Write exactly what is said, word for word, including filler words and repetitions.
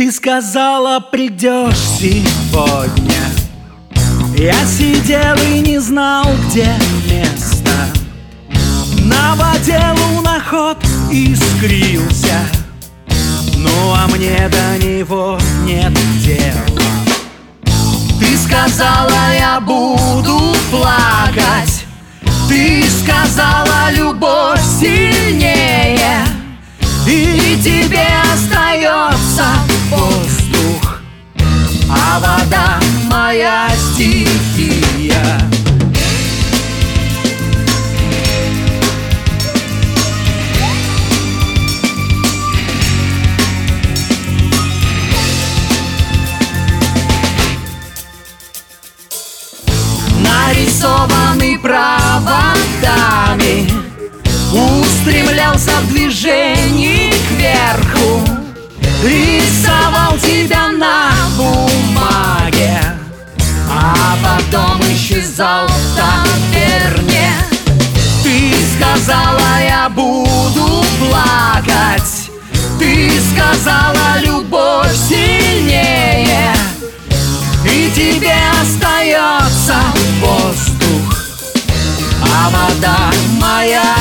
Ты сказала, придешь сегодня. Я сидел и не знал, где место. На воде луноход искрился, ну а мне до него нет дела. Ты сказала, я буду плакать. Ты сказала, любовь сильнее, и тебе остается воздух, а вода моя стихия. Нарисованный проводами, устремлялся в движении кверху, рисовал тебя на бумаге, а потом исчезал в таверне. Ты сказала, я буду плакать. Ты сказала, любовь сильнее, и тебе остается воздух, а вода моя